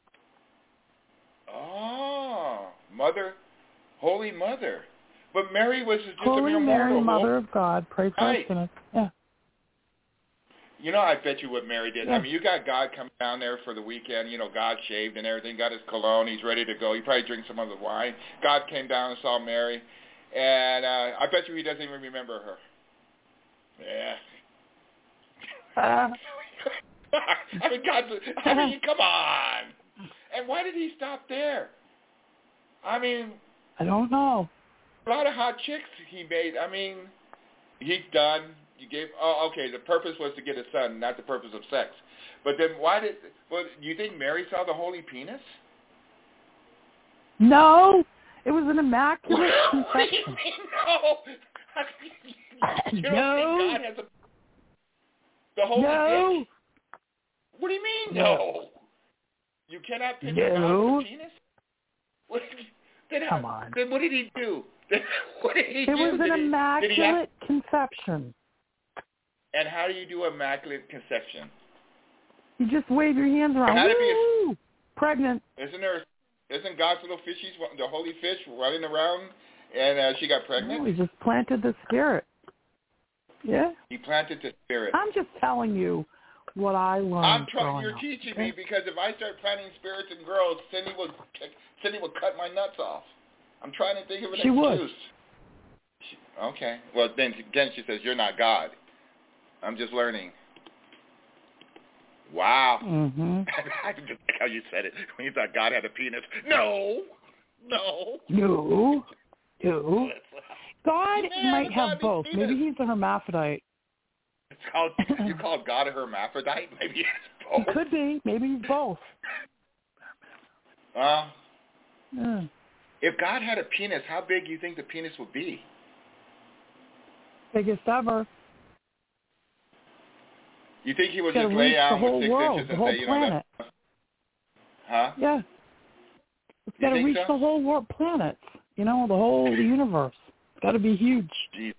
oh, Mother, Holy Mother. But Mary was just Holy a mere Mary, mortal. Mother of God, pray for right. our sinners. Yeah. You know, I bet you what Mary did. Yeah. I mean, you got God coming down there for the weekend. You know, God shaved and everything, got his cologne. He's ready to go. He probably drinks some of the wine. God came down and saw Mary. And uh, I bet you he doesn't even remember her. Yeah. Uh, I mean, God, I mean, come on. And why did he stop there? I mean... I don't know. A lot of hot chicks he made. I mean, he's done. You gave. Oh, okay. The purpose was to get a son, not the purpose of sex. But then why did? Well, do you think Mary saw the holy penis? No, it was an immaculate conception. What do you mean, no? You don't no. think God has a the holy no. dick? What do you mean, no? no? You cannot picture no. God with a penis? What, then, Come on. Then what did he do? What did he it do? was an did he, immaculate did he have, conception. And how do you do immaculate conception? You just wave your hands around. How Woo! A, Pregnant. isn't there? Isn't God's little fishies, the holy fish, running around, and uh, she got pregnant? No, he just planted the spirit. Yeah. He planted the spirit. I'm just telling you what I learned. I'm trying. You're up, teaching okay? me, because if I start planting spirits in girls, Cindy will Cindy will cut my nuts off. I'm trying to think of an she excuse. Would. She, okay. Well, then again, she says you're not God. I'm just learning. Wow. Mm-hmm. I just like how you said it when you thought God had a penis. No. No. No. No. God might have, have both. Penis. Maybe he's a hermaphrodite. It's called, you call God a hermaphrodite? Maybe he's both. He could be. Maybe he's both. Well, yeah. If God had a penis, how big do you think the penis would be? Biggest ever. You think he would just lay out with six world, inches and the say, you know, planet. that, huh? Yeah. It's got to reach so? the whole world, planet. You know, the whole universe. It's got to be huge. Jeez.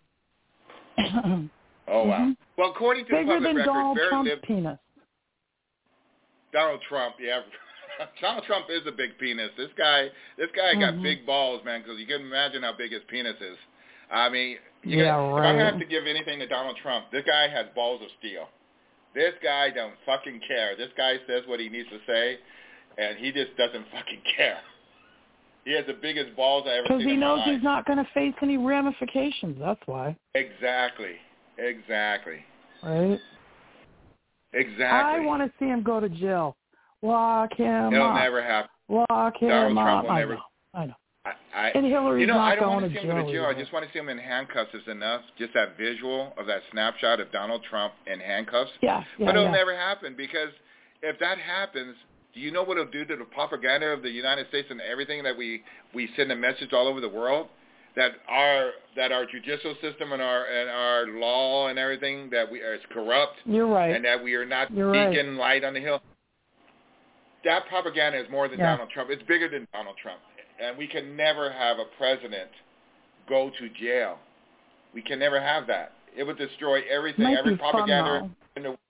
Oh, wow. Mm-hmm. Well, according to Bigger the public than record, Donald Barrett Trump's lived... penis. Donald Trump, yeah. Donald Trump is a big penis. This guy, this guy got mm-hmm. big balls, man, because you can imagine how big his penis is. I mean, you yeah, gotta, right. if I have to give anything to Donald Trump, this guy has balls of steel. This guy don't fucking care. This guy says what he needs to say, and he just doesn't fucking care. He has the biggest balls I ever seen in my life. Because he knows he's not going to face any ramifications. That's why. Exactly. Exactly. Right? Exactly. I want to see him go to jail. Lock him It'll up. never happen. Lock him Donald up. Trump will I never. know. I know. I, I, and Hillary's you know, not I don't going want to see him jail go to jail. either. I just want to see him in handcuffs is enough. Just that visual of that snapshot of Donald Trump in handcuffs. Yeah, yeah, But it'll yeah. never happen, because if that happens, do you know what it'll do to the propaganda of the United States and everything that we, we send a message all over the world? That our that our judicial system and our and our law and everything that we are is corrupt. You're right. And that we are not You're beacon right. light on the hill. That propaganda is more than yeah. Donald Trump. It's bigger than Donald Trump. And we can never have a president go to jail. We can never have that. It would destroy everything, Might every be propaganda fun, in the.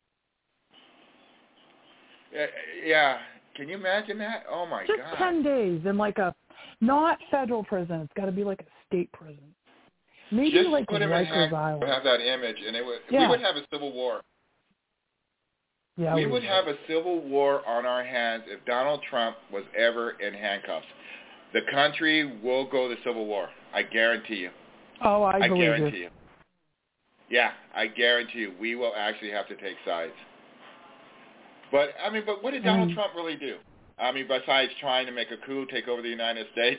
Yeah, can you imagine that? Oh my Just God! Just ten days in like a not federal prison. It's got to be like a state prison. Maybe Just like put him in Rikers hand, Island. have that image, and it would. Yeah. We would have a civil war. Yeah, we we would would. have a civil war on our hands if Donald Trump was ever in handcuffs. The country will go to civil war. I guarantee you. Oh, I, I believe guarantee you. you. Yeah, I guarantee you, we will actually have to take sides. But I mean, but what did Donald Mm. Trump really do? I mean, besides trying to make a coup, take over the United States.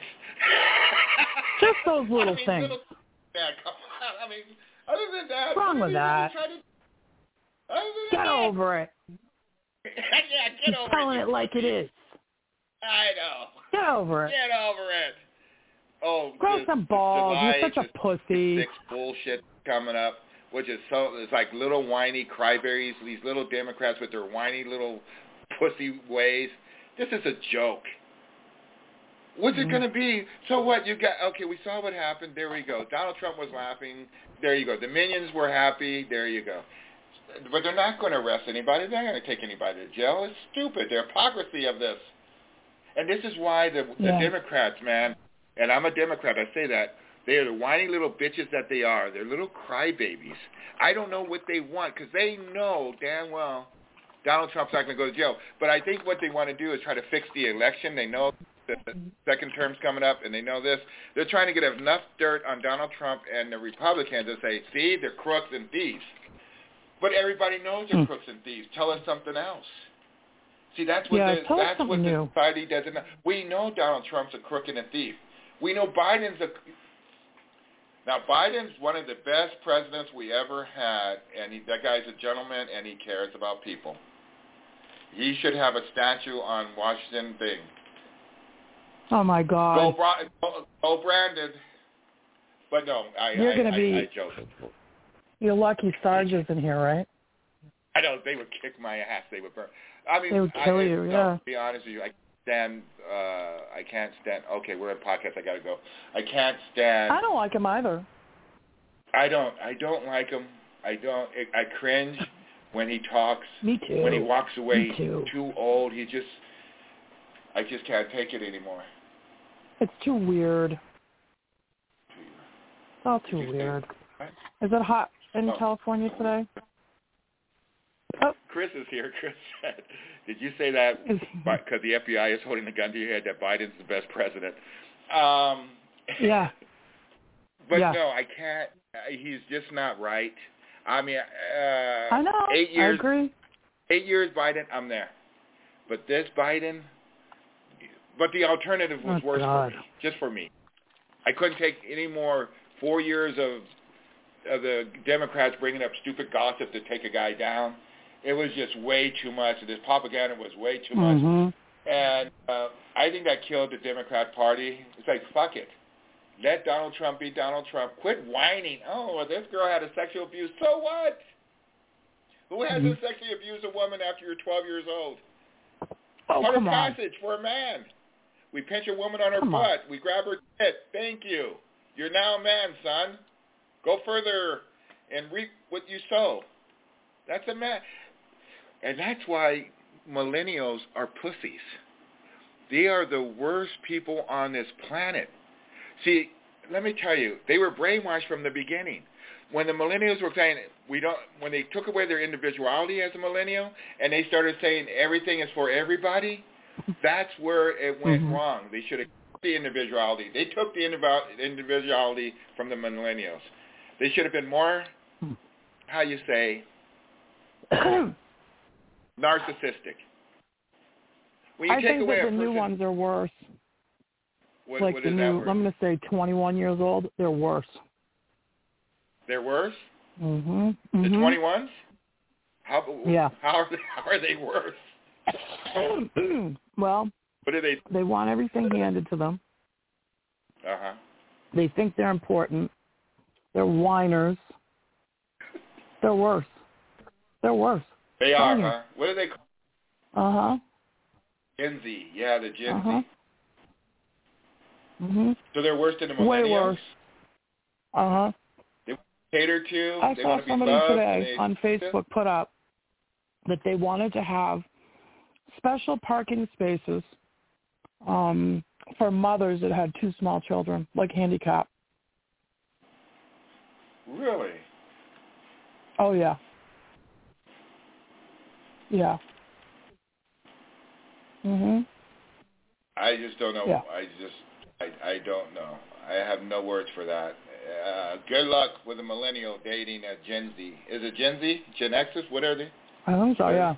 Just those little I mean, things. Little, yeah, come on. I mean, other than that, What's wrong with really that? try to, other than Get that, over it. yeah, get He's over telling it. it like it is. I know. Get over it. Get over it. Oh, Grow the, some balls. July, You're such a pussy. Six bullshit coming up, which is so it's like little whiny cryberries. These little Democrats with their whiny little pussy ways. This is a joke. What's Mm-hmm. it going to be? So what? You got okay. We saw what happened. There we go. Donald Trump was laughing. There you go. The minions were happy. There you go. But they're not going to arrest anybody. They're not going to take anybody to jail. It's stupid. The hypocrisy of this. And this is why the, the yeah. Democrats, man, and I'm a Democrat, I say that, they are the whiny little bitches that they are. They're little crybabies. I don't know what they want because they know damn well Donald Trump's not going to go to jail. But I think what they want to do is try to fix the election. They know the second term's coming up, and they know this. They're trying to get enough dirt on Donald Trump and the Republicans to say, see, they're crooks and thieves. But everybody knows they're hmm. crooks and thieves. Tell us something else. See, that's what yeah, the, tell us that's something what the new. society doesn't know. We know Donald Trump's a crook and a thief. We know Biden's a... Now, Biden's one of the best presidents we ever had, and he, that guy's a gentleman, and he cares about people. He should have a statue on Washington thing. Oh, my God. Go, Bra- go, go Brandon. But no, I, You're I, gonna I, be... I joke. You're lucky Sarge isn't here, right? I know, they would kick my ass. They would burn. I mean, They would kill I, you, no, yeah. To be honest with you, I can't stand, uh, I can't stand, okay, we're in podcast, I gotta go. I can't stand. I don't like him either. I don't, I don't like him. I don't, I cringe when he talks. Me too. When he walks away, Me too. too old. He just, I just can't take it anymore. It's too weird. It's all too weird. Is it hot in oh. California today? Oh. Chris is here. Chris said, did you say that because the F B I is holding the gun to your head that Biden's the best president? Um, yeah. But yeah. no, I can't. He's just not right. I mean, uh, I know. Eight years, I agree. Eight years Biden, I'm there. But this Biden, but the alternative was oh, worse God. for me, just for me. I couldn't take any more four years of, of the Democrats bringing up stupid gossip to take a guy down. It was just way too much. This propaganda was way too much. Mm-hmm. And uh, I think that killed the Democrat Party. It's like, fuck it. Let Donald Trump be Donald Trump. Quit whining. Oh, well, this girl had a sexual abuse. So what? Who hasn't mm-hmm. sexually abused a woman after you're twelve years old? Oh, Part come of on. passage for a man. We pinch a woman on her come butt. On. We grab her tit. Thank you. You're now a man, son. Go further and reap what you sow. That's a man. And that's why millennials are pussies. They are the worst people on this planet. See, let me tell you, they were brainwashed from the beginning. When the millennials were saying we don't, when they took away their individuality as a millennial, and they started saying everything is for everybody, that's where it went mm-hmm. wrong. They should have kept the individuality. They took the individuality from the millennials. They should have been more, how you say, narcissistic. When you I take think away that a the person, new ones are worse. What, like what the is new, that I'm going to say twenty-one years old, they're worse. They're worse? Mm-hmm. The mm-hmm. twenty-ones? How, yeah. How are they, how are they worse? well, what do they? They want everything handed to them. Uh-huh. They think they're important. They're whiners. They're worse. They're worse. They are, huh? What do they call? Uh-huh. Gen Z. Yeah, the Gen uh-huh. Z. Mm-hmm. So they're worse than the millennials? Way worse. Uh-huh. They cater to. I they saw want to be somebody loved, today they, on Facebook put up that they wanted to have special parking spaces um, for mothers that had two small children, like handicap. Really? Oh, yeah. Yeah. Mhm. I just don't know. Yeah. I just, I, I don't know. I have no words for that. Uh, good luck with a millennial dating a Gen Z. Is it Gen Z? Gen Xers? What are they? I think so, yeah.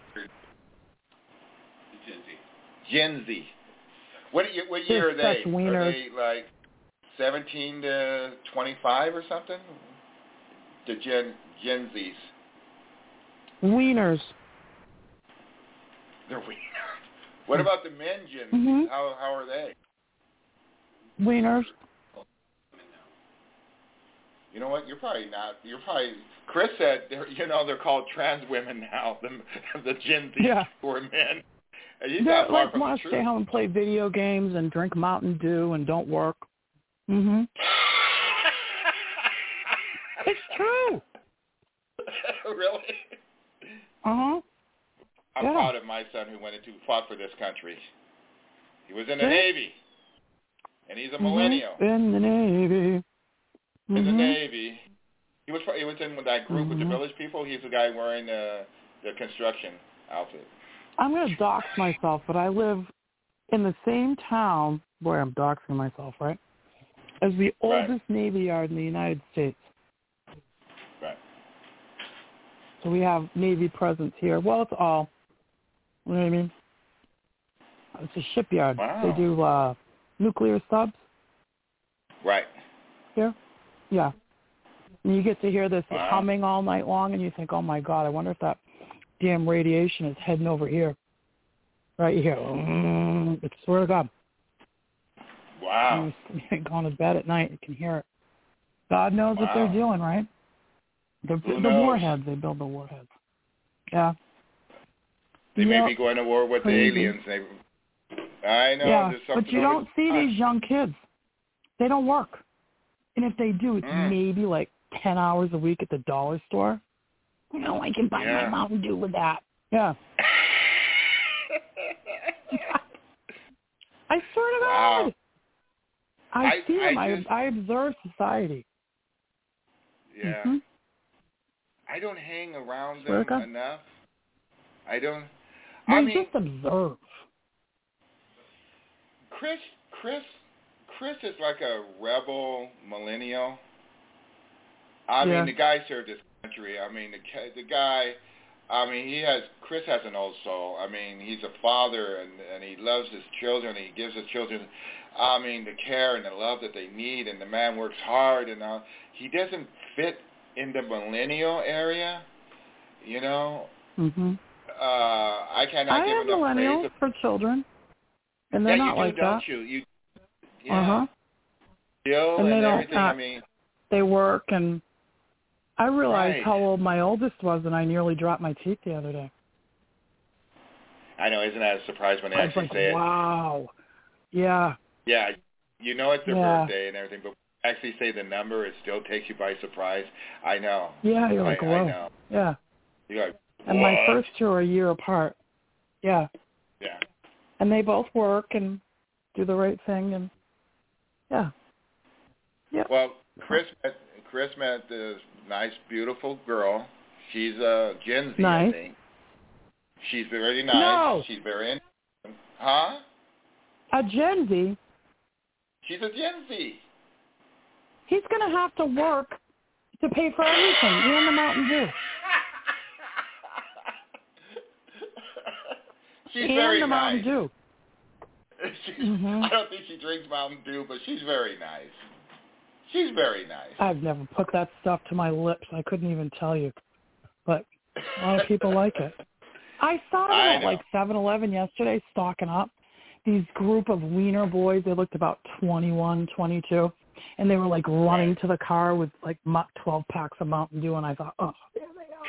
Gen Z. Gen Z. What, what year are they? Are they like seventeen to twenty-five or something? The Gen, Gen Zs. Wieners. They're wieners. What about the men Gen Z? Mm-hmm. How how are they? Wieners. You know what? You're probably not. You're probably. Chris said, they're, you know, they're called trans women now. The the Gen Z yeah. who are men. He's they not far like from want to stay home and play video games and drink Mountain Dew and don't work. Mhm. It's true. Really? Uh huh. I'm yeah. proud of my son who went into fought for this country. He was in the See? Navy, and he's a millennial. Mm-hmm. In the Navy. In mm-hmm. the Navy. He was he was in with that group mm-hmm. with the village people. He's the guy wearing the the construction outfit. I'm going to dox myself, but I live in the same town. Boy, I'm doxing myself, right? As the oldest right. Navy Yard in the United States. Right. So we have Navy presence here. Well, it's all. You know what I mean? It's a shipyard. Wow. They do uh, nuclear subs. Right. Here? Yeah. And you get to hear this wow. humming all night long, and you think, oh, my God, I wonder if that damn radiation is heading over here. Right here. Mm, I swear to God. Wow. You're going to bed at night, you can hear it. God knows wow. what they're doing, right? The, Who the knows? warheads, they build the warheads. Yeah. They yep. may be going to war with Crazy. the aliens. They, I know. Yeah, there's something but you don't see on. these young kids. They don't work. And if they do, it's mm. maybe like ten hours a week at the dollar store. You know, I can buy yeah. my Mountain Dew with that. Yeah. I swear to wow. God. I, I see them. I, I, just, I observe society. Yeah. Mm-hmm. I don't hang around Swear them to God. enough. I don't. We I mean, just observe. Chris, Chris, Chris is like a rebel millennial. I Yeah. mean, the guy served his country. I mean, the the guy. I mean, he has. Chris has an old soul. I mean, he's a father, and and he loves his children. He gives his children, I mean, the care and the love that they need. And the man works hard, and uh, he doesn't fit in the millennial area. You know. Mm-hmm. Uh, I cannot I give have enough millennials praise. for children, and they're Yeah, not you do, like don't that. you? You. Yeah. Uh-huh. Bill And and, they don't everything. act- I mean. They work, and I realized Right. how old my oldest was, and I nearly dropped my teeth the other day. I know, isn't that a surprise when they I was actually like, say it? wow. Yeah. Yeah, you know it's their Yeah. birthday and everything, but when they actually say the number, it still takes you by surprise. I know. Yeah, you're like, I, whoa. I know. Yeah. You're like, And what? my first two are a year apart. Yeah. Yeah. And they both work and do the right thing, and yeah. Yep. Well, Chris met, Chris met this nice, beautiful girl. She's a Gen Z, Nice. I think. She's very nice. No. She's very, huh? A Gen Z, She's a Gen Z. he's going to have to work to pay for everything, and the Mountain Dew. She's and very the nice. Mountain Dew. She's, Mm-hmm. I don't think she drinks Mountain Dew, but she's very nice. She's very nice. I've never put that stuff to my lips. I couldn't even tell you. But a lot of people like it. I saw them I at know. like seven eleven yesterday stocking up. These group of wiener boys, they looked about twenty-one, twenty-two, and they were like running Right. to the car with like twelve packs of Mountain Dew, and I thought, oh, there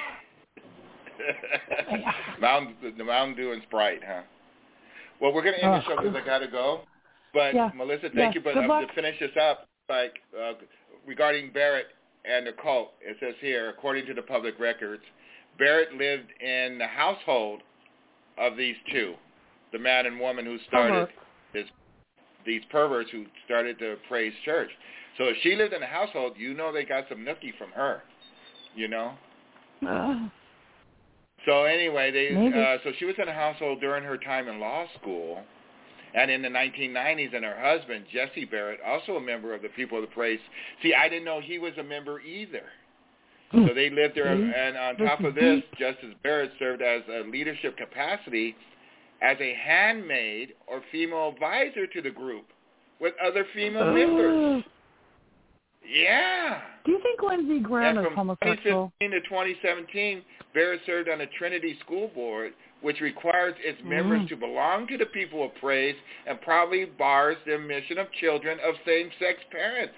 they are. Mountain, the Mountain Dew and Sprite, huh? Well, we're going to end the Oh. show because I got to go. But, Yeah. Melissa, thank Yeah. you. But Good um, luck. to finish this up, like uh, regarding Barrett and the cult, it says here, according to the public records, Barrett lived in the household of these two, the man and woman who started this, these perverts who started the Praise Church. So if she lived in the household, you know they got some nookie from her, you know? Uh, So anyway, they Maybe. uh, so she was in a household during her time in law school, and in the nineteen nineties, and her husband Jesse Barrett, also a member of the People of the Praise. See, I didn't know he was a member either. So they lived there, See? and on This top is of this, deep. Justice Barrett served as a leadership capacity as a handmaid or female advisor to the group with other female members. Uh, Yeah. do you think Lindsey Graham And is from homosexual? twenty fifteen to twenty seventeen, Barrett served on the Trinity School Board, which requires its members Mm. to belong to the People of Praise and probably bars the admission of children of same-sex parents,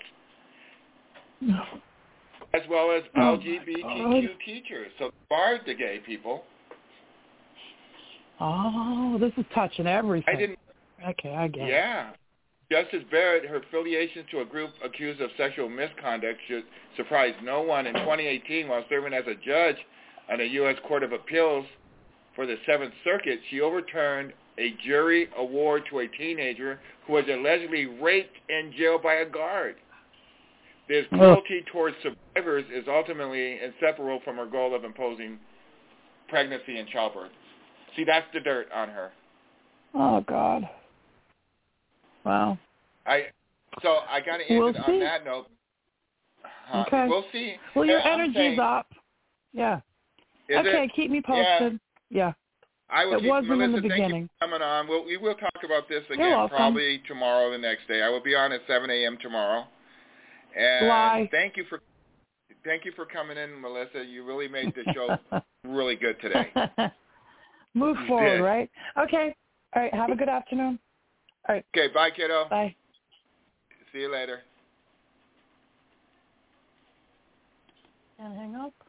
as well as Oh, L my G B T Q God. teachers. So bars the gay people. Oh, this is touching everything. I didn't. Okay, I get it. Yeah. Justice Barrett, her affiliation to a group accused of sexual misconduct should surprise no one. In twenty eighteen, while serving as a judge on a U S Court of Appeals for the Seventh Circuit, she overturned a jury award to a teenager who was allegedly raped and jailed by a guard. This cruelty towards survivors is ultimately inseparable from her goal of imposing pregnancy and childbirth. See, that's the dirt on her. Oh, God. Wow. I so I got to end We'll it see. on that note. Uh, Okay. We'll see. Well, your And I'm energy's saying, up. Yeah. is Okay, it? keep me posted. Yeah. I will It keep, wasn't in Melissa, the thank beginning. you for coming on. We'll, we will talk about this You're again welcome. probably tomorrow or the next day. I will be on at seven a.m. tomorrow. And Lie. thank you for thank you for coming in, Melissa. You really made the show really good today. Move You forward, did. right? Okay. All right. Have a good afternoon. All right. Okay, bye, kiddo. Bye. See you later. And hang up.